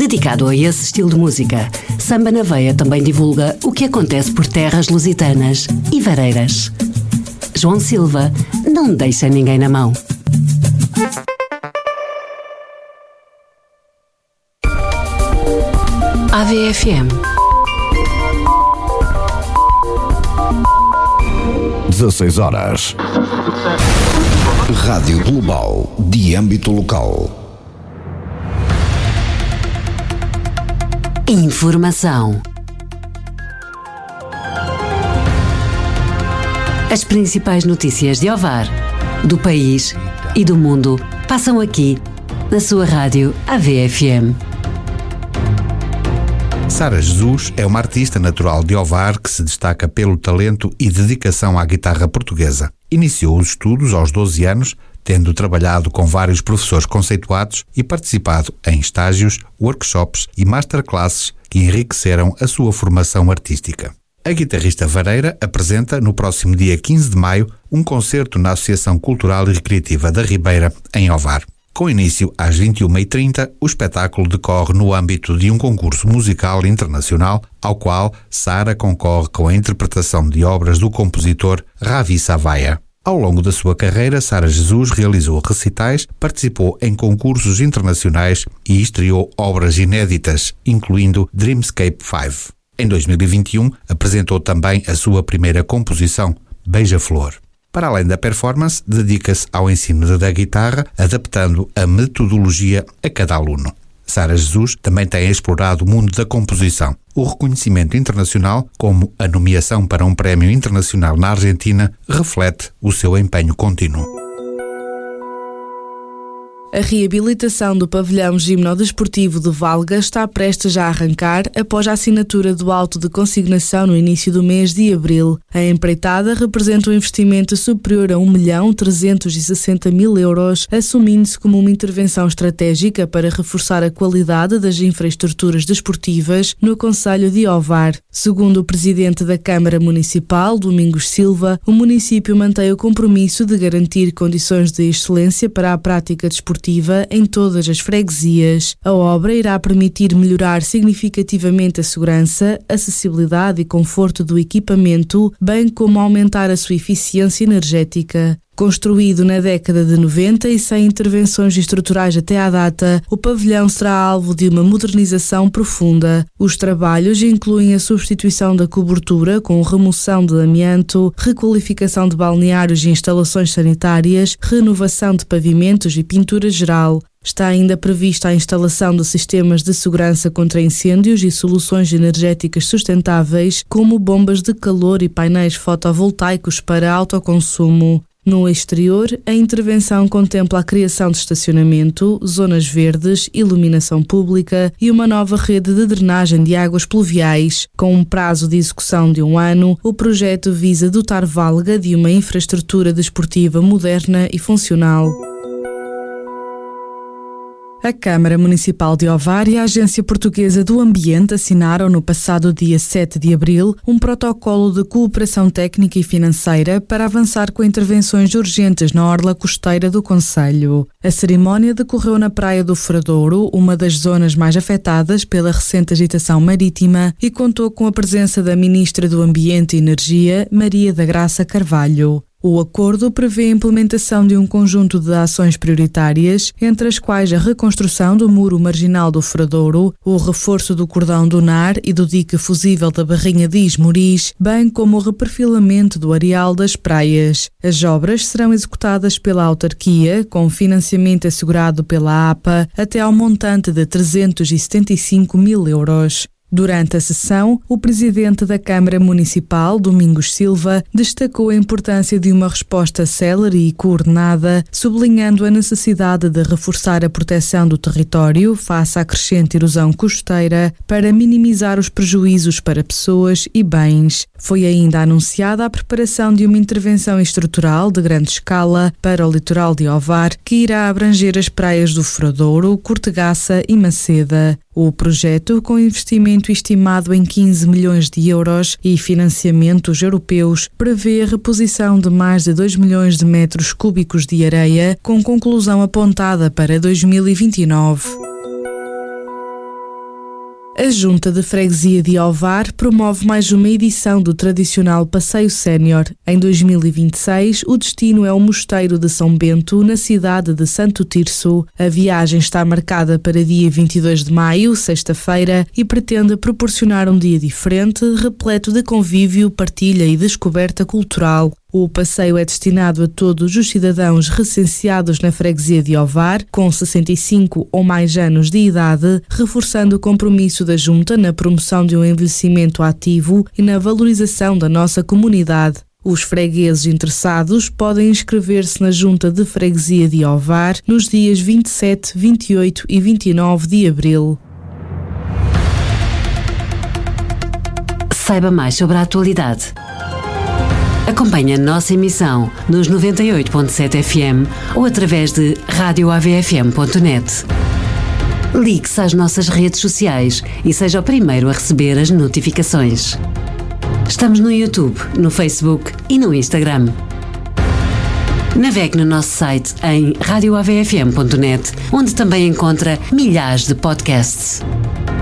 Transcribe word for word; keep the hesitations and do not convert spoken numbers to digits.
dedicado a esse estilo de música. Samba na Veia também divulga o que acontece por terras lusitanas e vareiras. João Silva não deixa ninguém na mão. A V F M. dezasseis horas. Rádio Global de âmbito local. Informação. As principais notícias de Ovar, do país e do mundo passam aqui, na sua rádio A V F M. Sara Jesus é uma artista natural de Ovar que se destaca pelo talento e dedicação à guitarra portuguesa. Iniciou os estudos aos doze anos, tendo trabalhado com vários professores conceituados e participado em estágios, workshops e masterclasses que enriqueceram a sua formação artística. A guitarrista vareira apresenta, no próximo dia quinze de maio, um concerto na Associação Cultural e Recreativa da Ribeira, em Ovar. Com início às vinte e uma e trinta, o espetáculo decorre no âmbito de um concurso musical internacional, ao qual Sara concorre com a interpretação de obras do compositor Ravi Savaya. Ao longo da sua carreira, Sara Jesus realizou recitais, participou em concursos internacionais e estreou obras inéditas, incluindo Dreamscape cinco. Em dois mil e vinte e um, apresentou também a sua primeira composição, Beija-Flor. Para além da performance, dedica-se ao ensino da guitarra, adaptando a metodologia a cada aluno. Sara Jesus também tem explorado o mundo da composição. O reconhecimento internacional, como a nomeação para um prémio internacional na Argentina, reflete o seu empenho contínuo. A reabilitação do pavilhão gimnodesportivo de Valga está prestes a arrancar após a assinatura do auto de consignação no início do mês de abril. A empreitada representa um investimento superior a um milhão trezentos e sessenta mil euros, assumindo-se como uma intervenção estratégica para reforçar a qualidade das infraestruturas desportivas no concelho de Ovar. Segundo o presidente da Câmara Municipal, Domingos Silva, o município mantém o compromisso de garantir condições de excelência para a prática desportiva em todas as freguesias. A obra irá permitir melhorar significativamente a segurança, acessibilidade e conforto do equipamento, bem como aumentar a sua eficiência energética. Construído na década de noventa e sem intervenções estruturais até à data, o pavilhão será alvo de uma modernização profunda. Os trabalhos incluem a substituição da cobertura com remoção de amianto, requalificação de balneários e instalações sanitárias, renovação de pavimentos e pintura geral. Está ainda prevista a instalação de sistemas de segurança contra incêndios e soluções energéticas sustentáveis, como bombas de calor e painéis fotovoltaicos para autoconsumo. No exterior, a intervenção contempla a criação de estacionamento, zonas verdes, iluminação pública e uma nova rede de drenagem de águas pluviais. Com um prazo de execução de um ano, o projeto visa dotar Valga de uma infraestrutura desportiva moderna e funcional. A Câmara Municipal de Ovar e a Agência Portuguesa do Ambiente assinaram no passado dia sete de abril um protocolo de cooperação técnica e financeira para avançar com intervenções urgentes na orla costeira do concelho. A cerimónia decorreu na Praia do Furadouro, uma das zonas mais afetadas pela recente agitação marítima, e contou com a presença da Ministra do Ambiente e Energia, Maria da Graça Carvalho. O acordo prevê a implementação de um conjunto de ações prioritárias, entre as quais a reconstrução do muro marginal do Furadouro, o reforço do cordão dunar e do dique fusível da Barrinha de Ismoriz, bem como o reperfilamento do areal das praias. As obras serão executadas pela autarquia, com financiamento assegurado pela A P A, até ao montante de trezentos e setenta e cinco mil euros. Durante a sessão, o presidente da Câmara Municipal, Domingos Silva, destacou a importância de uma resposta célere e coordenada, sublinhando a necessidade de reforçar a proteção do território face à crescente erosão costeira para minimizar os prejuízos para pessoas e bens. Foi ainda anunciada a preparação de uma intervenção estrutural de grande escala para o litoral de Ovar, que irá abranger as praias do Furadouro, Cortegaça e Maceda. O projeto, com investimento estimado em quinze milhões de euros e financiamentos europeus, prevê a reposição de mais de dois milhões de metros cúbicos de areia, com conclusão apontada para dois mil e vinte e nove. A Junta de Freguesia de Ovar promove mais uma edição do tradicional Passeio Sénior. Em dois mil e vinte e seis, o destino é o Mosteiro de São Bento, na cidade de Santo Tirso. A viagem está marcada para dia vinte e dois de maio, sexta-feira, e pretende proporcionar um dia diferente, repleto de convívio, partilha e descoberta cultural. O passeio é destinado a todos os cidadãos recenseados na freguesia de Ovar, com sessenta e cinco ou mais anos de idade, reforçando o compromisso da Junta na promoção de um envelhecimento ativo e na valorização da nossa comunidade. Os fregueses interessados podem inscrever-se na Junta de Freguesia de Ovar nos dias vinte e sete, vinte e oito e vinte e nove de abril. Saiba mais sobre a atualidade. Acompanhe a nossa emissão nos noventa e oito ponto sete F M ou através de rádio A V F M ponto net. Ligue-se às nossas redes sociais e seja o primeiro a receber as notificações. Estamos no YouTube, no Facebook e no Instagram. Navegue no nosso site em rádio A V F M ponto net, onde também encontra milhares de podcasts.